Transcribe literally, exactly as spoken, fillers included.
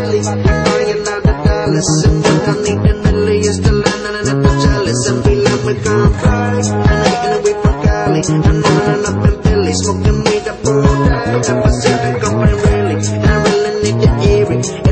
Philly. Buying another dollars, and what I need in Italy is the land and I'm never jealous. And feel like we're gonna fly, and eating away from Cali. I'm running up in Philly, smoking weed up all day. I'm a second company really, and I really need to hear it.